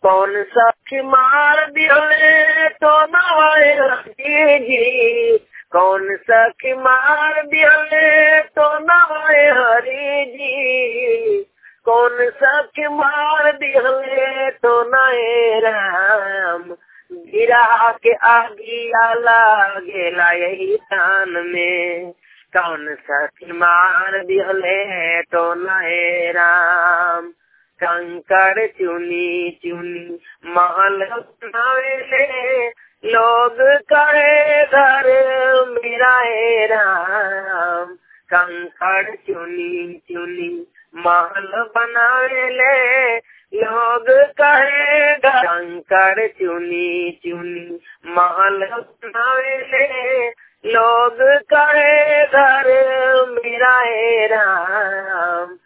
कौन सा मार दिले तो नवाए जी, कौन सा मार दिले तो नवाए हरी जी, कौन सा मार दिले तो नए राम, गिरा के आगिया लागेला यही तान में, कौन सा मार दिले तो नए राम। कंकड़ चुनी चुनी महल बनावेले, लोग कहे घर मेरा है राम। कंकड़ चुनी चुनी महल बनावेले, लोग कहे कंकड़ चुनी चुनी महल बनावेले, लोग कहे घर मेरा है राम।